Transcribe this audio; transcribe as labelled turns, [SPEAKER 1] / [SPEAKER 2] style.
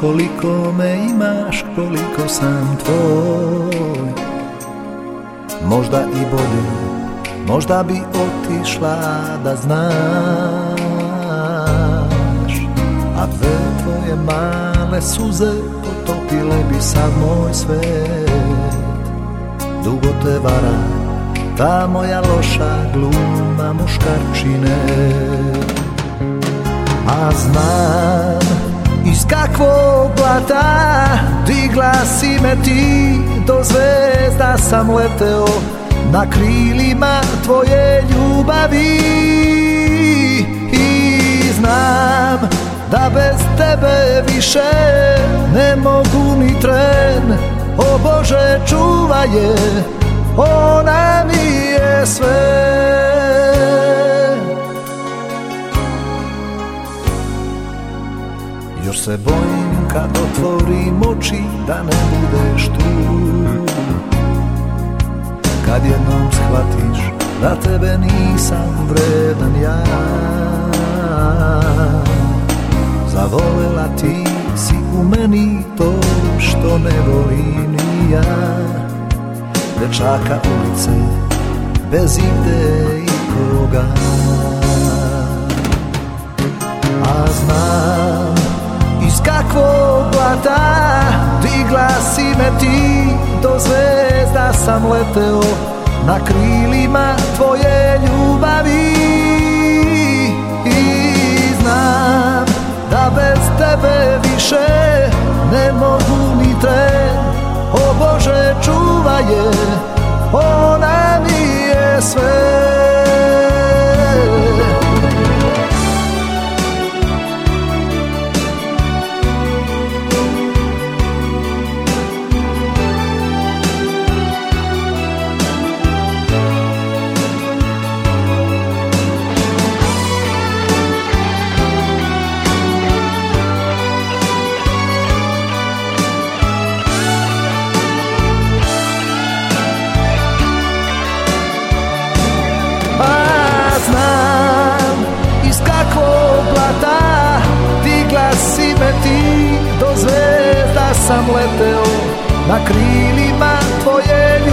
[SPEAKER 1] koliko me imaš, koliko sam tvoj. Možda i bolje, možda bi otišla da znaš, a dve tvoje male suze potopile bi sav moj svet. Dugo te vara ta moja loša gluma muškarčine, a znam iz kakvog blata digla si me ti, do zvezda sam leteo na krilima tvoje ljubavi. I znam da bez tebe više ne mogu ni tren. O Bože, čuvaj je, ona mi je sve. Još se bojim kad otvorim oči da ne budeš tu, kad jednom shvatiš da tebe nisam vredan ja. Zavolela ti si u meni to što ne volim ni ja, dečaka ulice bez ide i koga. A znam iz kakvog blata digla si me ti, do zvezda sam leteo na krilima tvoje ljubavi. I znam da bez tebe više ne mogu ni tren. O Bože, čuvaj je, ona mi je sve. Si me ti, do zvezda sam leteo na krilima tvoje ljubavi.